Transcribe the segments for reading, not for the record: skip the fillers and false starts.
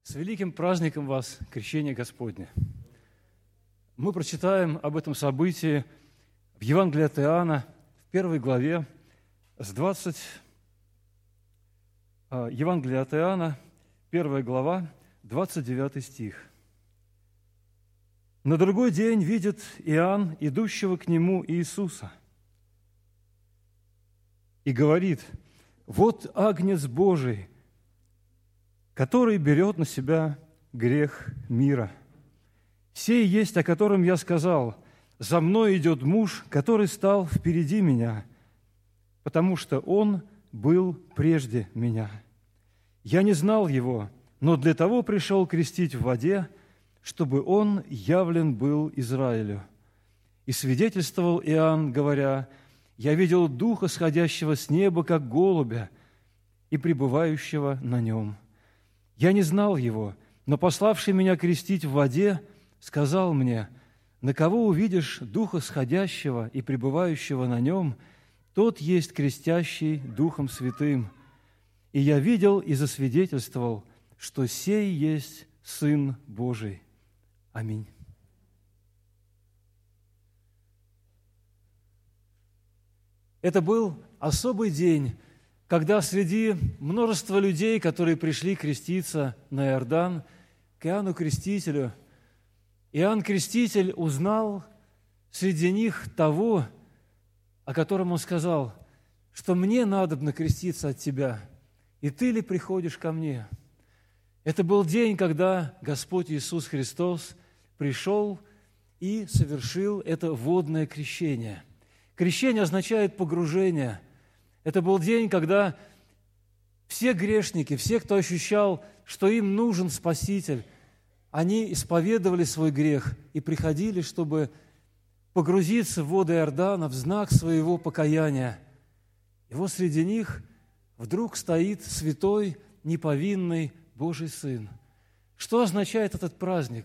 С великим праздником вас, Крещение Господне! Мы прочитаем об этом событии в Евангелии от Иоанна, в 1 главе, Евангелие от Иоанна, 1 глава, 29 стих. «На другой день видит Иоанн, идущего к нему Иисуса, и говорит: „Вот Агнец Божий, который берет на себя грех мира. Сей есть, о котором я сказал: за мной идет муж, который стал впереди меня, потому что он был прежде меня. Я не знал его, но для того пришел крестить в воде, чтобы он явлен был Израилю. И свидетельствовал Иоанн, говоря: я видел Духа, сходящего с неба, как голубя, и пребывающего на нем. Я не знал его, но пославший меня крестить в воде сказал мне: на кого увидишь Духа сходящего и пребывающего на нем, тот есть крестящий Духом Святым. И я видел и засвидетельствовал, что сей есть Сын Божий. Аминь». Это был особый день, когда среди множества людей, которые пришли креститься на Иордан, к Иоанну Крестителю, Иоанн Креститель узнал среди них того, о котором он сказал, что «мне надобно креститься от тебя, и ты ли приходишь ко мне?» Это был день, когда Господь Иисус Христос пришел и совершил это водное крещение. Крещение означает погружение. Это был день, когда все грешники, все, кто ощущал, что им нужен Спаситель, они исповедовали свой грех и приходили, чтобы погрузиться в воды Иордана в знак своего покаяния. И вот среди них вдруг стоит святой, неповинный Божий Сын. Что означает этот праздник?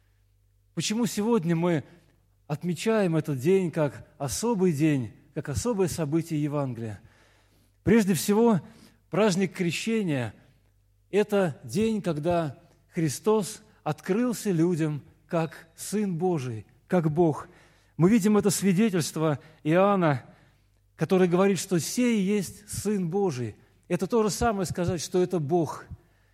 Почему сегодня мы отмечаем этот день как особый день, как особое событие Евангелия? Прежде всего, праздник Крещения – это день, когда Христос открылся людям как Сын Божий, как Бог. Мы видим это свидетельство Иоанна, который говорит, что «сей есть Сын Божий». Это то же самое сказать, что это Бог.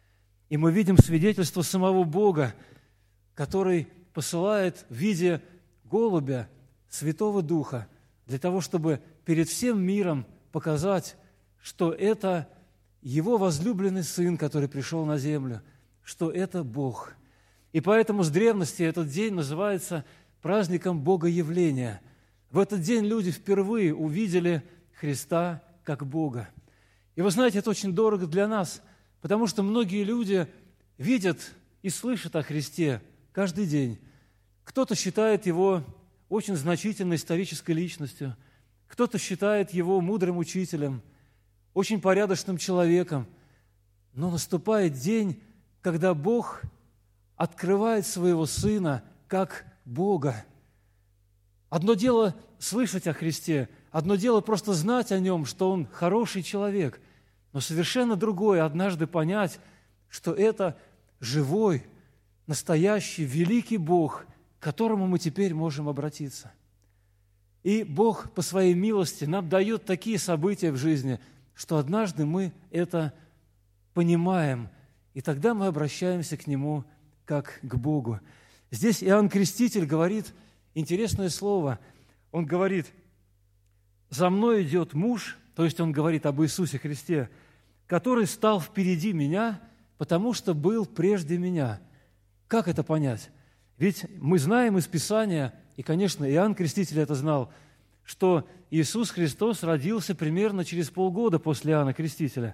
И мы видим свидетельство самого Бога, который посылает в виде голубя Святого Духа для того, чтобы перед всем миром показать, что это Его возлюбленный Сын, который пришел на землю, что это Бог. И поэтому с древности этот день называется праздником Богоявления. В этот день люди впервые увидели Христа как Бога. И вы знаете, это очень дорого для нас, потому что многие люди видят и слышат о Христе каждый день. Кто-то считает Его очень значительной исторической личностью, кто-то считает Его мудрым учителем, очень порядочным человеком. Но наступает день, когда Бог открывает Своего Сына как Бога. Одно дело слышать о Христе, одно дело просто знать о Нем, что Он хороший человек, но совершенно другое однажды понять, что это живой, настоящий, великий Бог, к которому мы теперь можем обратиться. И Бог по Своей милости нам дает такие события в жизни, что однажды мы это понимаем, и тогда мы обращаемся к Нему как к Богу. Здесь Иоанн Креститель говорит интересное слово. Он говорит: «За мной идет муж», то есть он говорит об Иисусе Христе, «который стал впереди меня, потому что был прежде меня». Как это понять? Ведь мы знаем из Писания, и, конечно, Иоанн Креститель это знал, что Иисус Христос родился примерно через полгода после Иоанна Крестителя.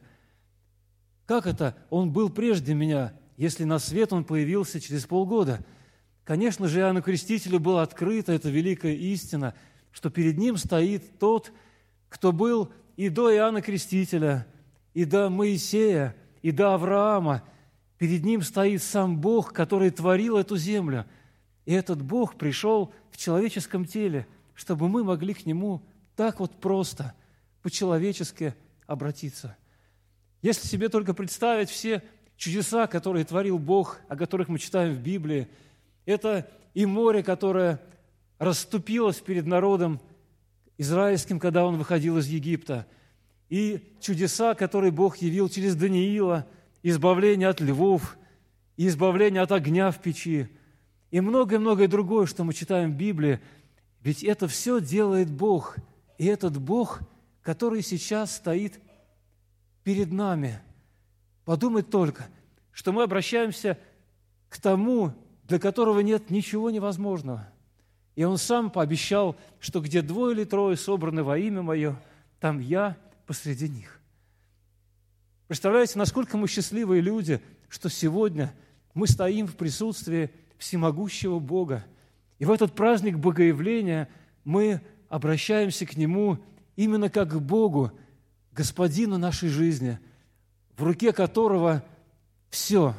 Как это? Он был прежде меня, если на свет Он появился через полгода. Конечно же, Иоанну Крестителю была открыта эта великая истина, что перед Ним стоит Тот, кто был и до Иоанна Крестителя, и до Моисея, и до Авраама. Перед Ним стоит сам Бог, который творил эту землю. И этот Бог пришел в человеческом теле, чтобы мы могли к Нему так вот просто, по-человечески обратиться. Если себе только представить все чудеса, которые творил Бог, о которых мы читаем в Библии. Это и море, которое расступилось перед народом израильским, когда он выходил из Египта, и чудеса, которые Бог явил через Даниила, избавление от львов, и избавление от огня в печи, и многое-многое другое, что мы читаем в Библии. Ведь это все делает Бог, и этот Бог, который сейчас стоит перед нами. Подумать только, что мы обращаемся к тому, для которого нет ничего невозможного. И Он Сам пообещал, что где 2 или 3 собраны во имя Мое, там Я посреди них. Представляете, насколько мы счастливые люди, что сегодня мы стоим в присутствии всемогущего Бога. И в этот праздник Богоявления мы обращаемся к Нему именно как к Богу, Господину нашей жизни, в руке которого все.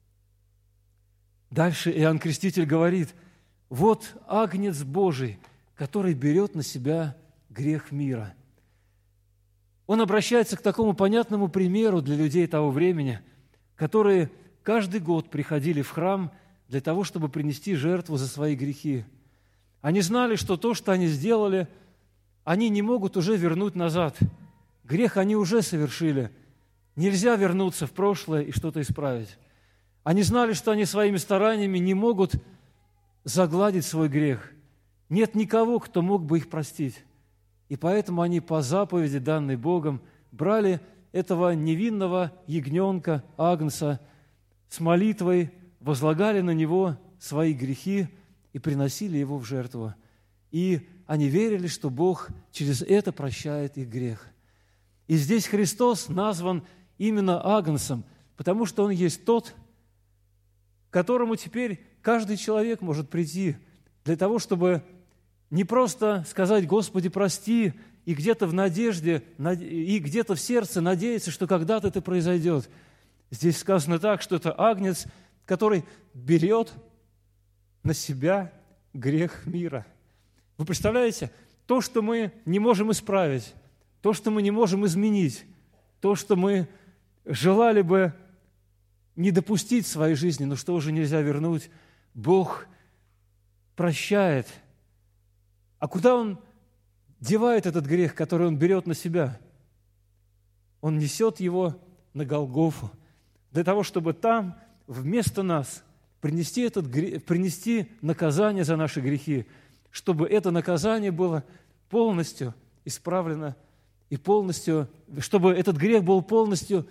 Дальше Иоанн Креститель говорит: «Вот Агнец Божий, который берет на себя грех мира». Он обращается к такому понятному примеру для людей того времени, которые каждый год приходили в храм для того, чтобы принести жертву за свои грехи. Они знали, что то, что они сделали, они не могут уже вернуть назад. Грех они уже совершили. Нельзя вернуться в прошлое и что-то исправить. Они знали, что они своими стараниями не могут загладить свой грех. Нет никого, кто мог бы их простить. И поэтому они по заповеди, данной Богом, брали этого невинного ягненка, агнца, с молитвой, возлагали на него свои грехи и приносили его в жертву. И они верили, что Бог через это прощает их грех. И здесь Христос назван именно агнцем, потому что Он есть тот, к которому теперь каждый человек может прийти для того, чтобы не просто сказать: «Господи, прости», и где-то в надежде, и где-то в сердце надеяться, что когда-то это произойдет. Здесь сказано так, что это агнец, который берет на себя грех мира. Вы представляете, то, что мы не можем исправить, то, что мы не можем изменить, то, что мы желали бы не допустить в своей жизни, но что уже нельзя вернуть, Бог прощает. А куда Он девает этот грех, который Он берет на себя? Он несет его на Голгофу, для того, чтобы там вместо нас принести наказание за наши грехи, чтобы это наказание было полностью исправлено и чтобы этот грех был полностью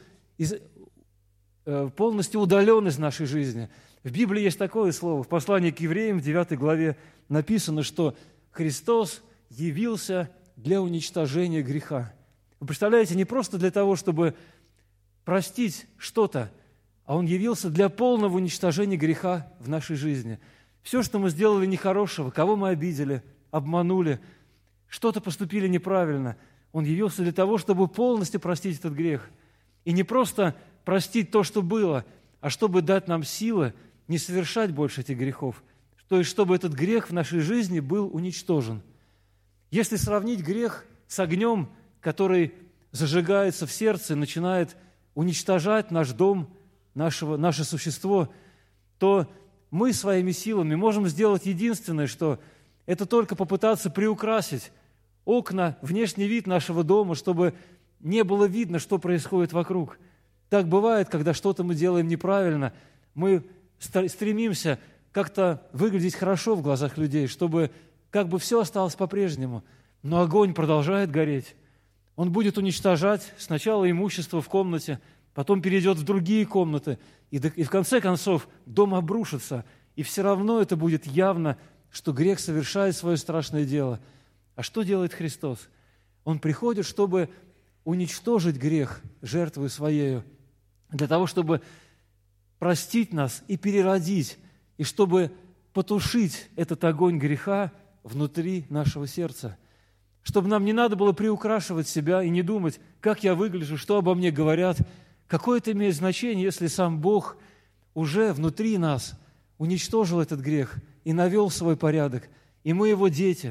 удален из нашей жизни. В Библии есть такое слово, в послании к евреям в 9 главе написано, что Христос явился для уничтожения греха. Вы представляете, не просто для того, чтобы простить что-то, а Он явился для полного уничтожения греха в нашей жизни. Все, что мы сделали нехорошего, кого мы обидели, обманули, что-то поступили неправильно, Он явился для того, чтобы полностью простить этот грех. И не просто простить то, что было, а чтобы дать нам силы не совершать больше этих грехов. То есть, чтобы этот грех в нашей жизни был уничтожен. Если сравнить грех с огнем, который зажигается в сердце, начинает уничтожать наш дом, наше существо, то мы своими силами можем сделать единственное, что это только попытаться приукрасить окна, внешний вид нашего дома, чтобы не было видно, что происходит вокруг. Так бывает, когда что-то мы делаем неправильно, мы стремимся как-то выглядеть хорошо в глазах людей, чтобы как бы все осталось по-прежнему. Но огонь продолжает гореть. Он будет уничтожать сначала имущество в комнате, потом перейдет в другие комнаты, и в конце концов дом обрушится, и все равно это будет явно, что грех совершает свое страшное дело. А что делает Христос? Он приходит, чтобы уничтожить грех жертвой Своею, для того, чтобы простить нас и переродить, и чтобы потушить этот огонь греха внутри нашего сердца. Чтобы нам не надо было приукрашивать себя и не думать, как я выгляжу, что обо мне говорят. Какое это имеет значение, если сам Бог уже внутри нас уничтожил этот грех и навел свой порядок, и мы Его дети.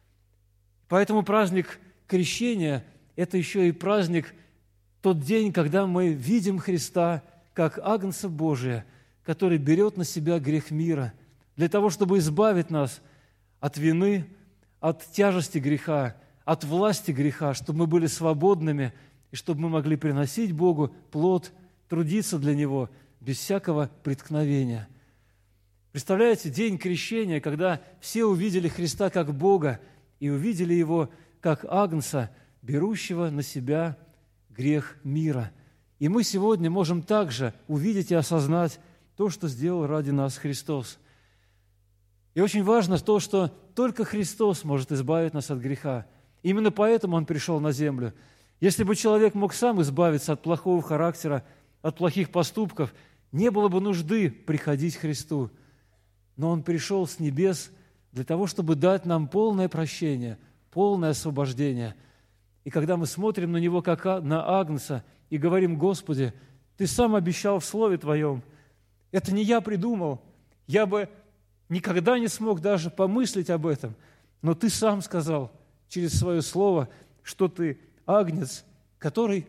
Поэтому праздник Крещения – это еще и праздник, тот день, когда мы видим Христа, как Агнца Божия, который берет на себя грех мира, для того, чтобы избавить нас от вины, от тяжести греха, от власти греха, чтобы мы были свободными и чтобы мы могли приносить Богу плод, трудиться для Него без всякого преткновения. Представляете, день крещения, когда все увидели Христа как Бога и увидели Его как Агнца, берущего на себя грех мира. И мы сегодня можем также увидеть и осознать то, что сделал ради нас Христос. И очень важно то, что только Христос может избавить нас от греха. Именно поэтому Он пришел на землю. Если бы человек мог сам избавиться от плохого характера, от плохих поступков, не было бы нужды приходить к Христу. Но Он пришел с небес для того, чтобы дать нам полное прощение, полное освобождение. И когда мы смотрим на Него, как на Агнца, и говорим: «Господи, Ты сам обещал в Слове Твоем, это не я придумал, я бы никогда не смог даже помыслить об этом, но Ты сам сказал через Свое Слово, что Ты Агнец, который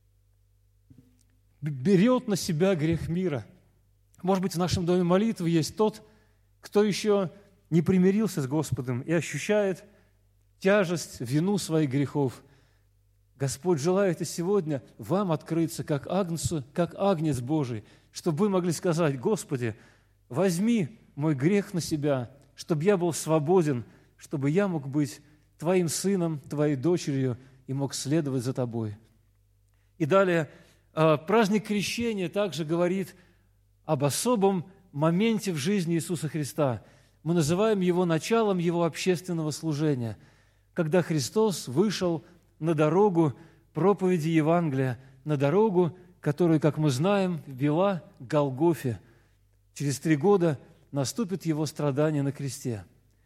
берет на себя грех мира». Может быть, в нашем доме молитвы есть тот, кто еще не примирился с Господом и ощущает тяжесть, вину своих грехов. Господь желает и сегодня вам открыться как Агнцу, как Агнец Божий, чтобы вы могли сказать: «Господи, возьми мой грех на себя, чтобы я был свободен, чтобы я мог быть Твоим сыном, Твоей дочерью и мог следовать за Тобой». И далее, праздник крещения также говорит об особом моменте в жизни Иисуса Христа. Мы называем его началом Его общественного служения, когда Христос вышел на дорогу проповеди Евангелия, на дорогу, которую, как мы знаем, вела к Голгофе. Через 3 года наступит Его страдание на кресте.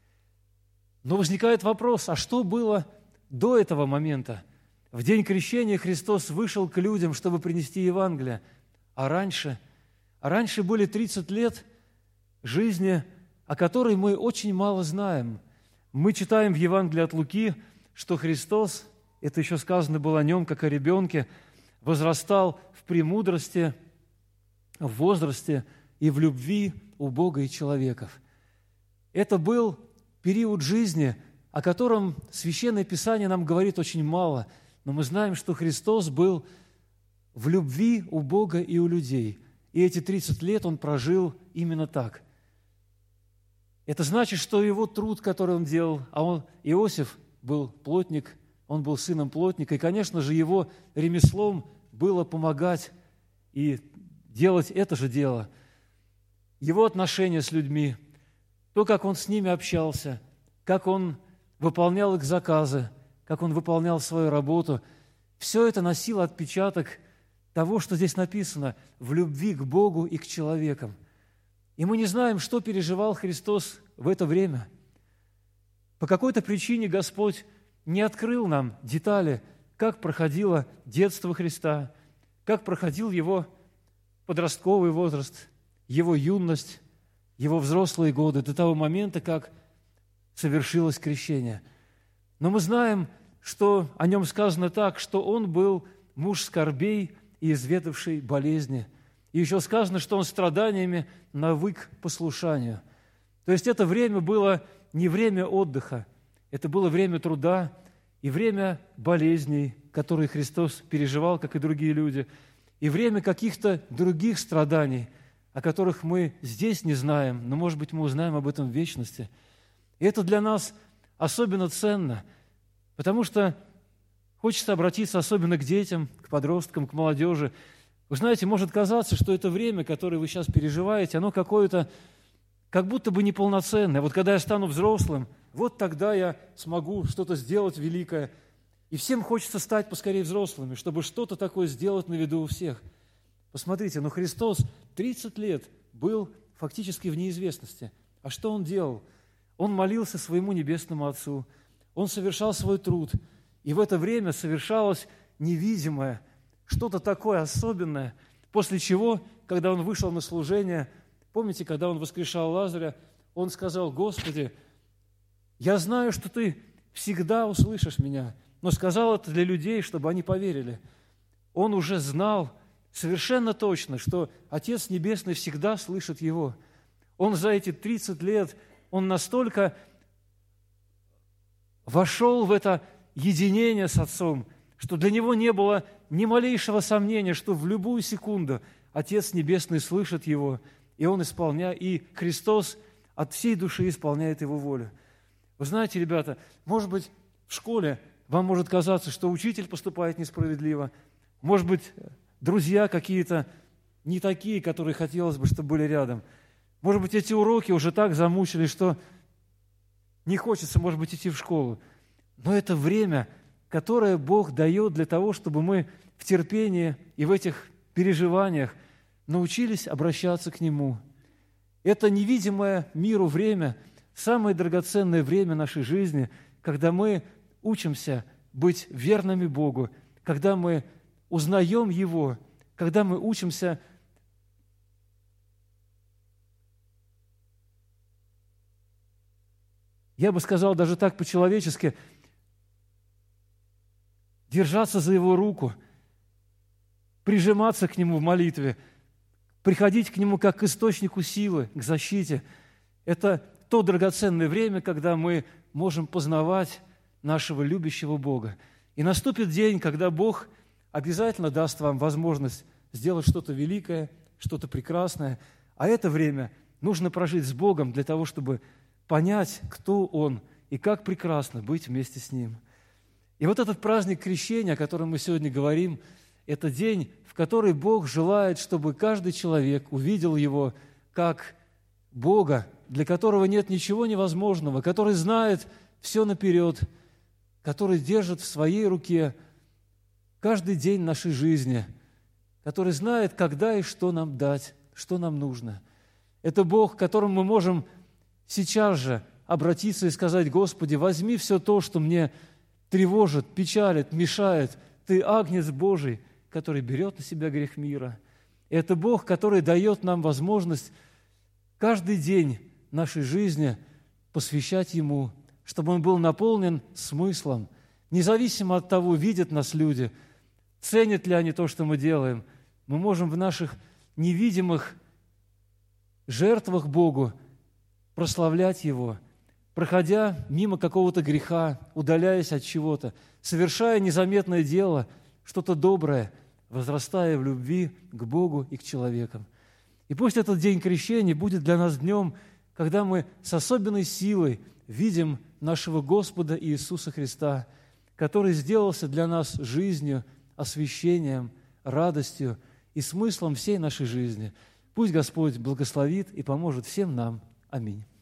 Но возникает вопрос: а что было до этого момента? В день крещения Христос вышел к людям, чтобы принести Евангелие. А раньше были 30 лет жизни, о которой мы очень мало знаем. Мы читаем в Евангелии от Луки, что Христос, это еще сказано было о Нем, как о ребенке, возрастал в премудрости, в возрасте и в любви у Бога и человеков. Это был период жизни, о котором Священное Писание нам говорит очень мало, но мы знаем, что Христос был в любви у Бога и у людей. И эти 30 лет Он прожил именно так. Это значит, что Его труд, который Он делал, Иосиф был плотник, он был сыном плотника, и, конечно же, его ремеслом было помогать и делать это же дело. Его отношения с людьми, то, как он с ними общался, как он выполнял их заказы, как он выполнял свою работу, все это носило отпечаток того, что здесь написано, в любви к Богу и к человекам. И мы не знаем, что переживал Христос в это время. По какой-то причине Господь не открыл нам детали, как проходило детство Христа, как проходил Его подростковый возраст, Его юность, Его взрослые годы, до того момента, как совершилось крещение. Но мы знаем, что о Нем сказано так, что Он был муж скорбей и изведавший болезни. И еще сказано, что Он страданиями навык послушанию. То есть это время было не время отдыха, это было время труда и время болезней, которые Христос переживал, как и другие люди, и время каких-то других страданий, о которых мы здесь не знаем, но, может быть, мы узнаем об этом в вечности. И это для нас особенно ценно, потому что хочется обратиться особенно к детям, к подросткам, к молодежи. Вы знаете, может казаться, что это время, которое вы сейчас переживаете, оно какое-то как будто бы неполноценное. Вот когда я стану взрослым, вот тогда я смогу что-то сделать великое. И всем хочется стать поскорее взрослыми, чтобы что-то такое сделать на виду у всех. Посмотрите, но Христос 30 лет был фактически в неизвестности. А что Он делал? Он молился своему Небесному Отцу, Он совершал свой труд, и в это время совершалось невидимое, что-то такое особенное, после чего, когда Он вышел на служение, помните, когда Он воскрешал Лазаря, Он сказал: «Господи, я знаю, что Ты всегда услышишь меня», но сказал это для людей, чтобы они поверили. Он уже знал совершенно точно, что Отец Небесный всегда слышит его. Он за эти 30 лет, он настолько вошел в это единение с Отцом, что для него не было ни малейшего сомнения, что в любую секунду Отец Небесный слышит его, и он исполняет, и Христос от всей души исполняет его волю. Вы знаете, ребята, может быть, в школе вам может казаться, что учитель поступает несправедливо, может быть, друзья какие-то не такие, которые хотелось бы, чтобы были рядом. Может быть, эти уроки уже так замучили, что не хочется, может быть, идти в школу. Но это время, которое Бог дает для того, чтобы мы в терпении и в этих переживаниях научились обращаться к Нему. Это невидимое миру время, самое драгоценное время нашей жизни, когда мы учимся быть верными Богу, когда мы узнаем Его, когда мы учимся я бы сказал даже так по-человечески, держаться за Его руку, прижиматься к Нему в молитве, приходить к Нему как к источнику силы, к защите. Это то драгоценное время, когда мы можем познавать нашего любящего Бога. И наступит день, когда Бог обязательно даст вам возможность сделать что-то великое, что-то прекрасное. А это время нужно прожить с Богом для того, чтобы понять, кто Он и как прекрасно быть вместе с Ним. И вот этот праздник Крещения, о котором мы сегодня говорим, это день, в который Бог желает, чтобы каждый человек увидел Его как Бога, для которого нет ничего невозможного, который знает все наперед, который держит в своей руке каждый день нашей жизни, который знает, когда и что нам дать, что нам нужно. Это Бог, к которому мы можем сейчас же обратиться и сказать: «Господи, возьми все то, что мне тревожит, печалит, мешает. Ты Агнец Божий, который берет на себя грех мира». И это Бог, который дает нам возможность каждый день нашей жизни посвящать Ему, чтобы он был наполнен смыслом, независимо от того, видят нас люди, ценят ли они то, что мы делаем. Мы можем в наших невидимых жертвах Богу прославлять Его, проходя мимо какого-то греха, удаляясь от чего-то, совершая незаметное дело, что-то доброе, возрастая в любви к Богу и к человекам. И пусть этот день крещения будет для нас днем, когда мы с особенной силой видим нашего Господа Иисуса Христа, который сделался для нас жизнью, освящением, радостью и смыслом всей нашей жизни. Пусть Господь благословит и поможет всем нам. Аминь.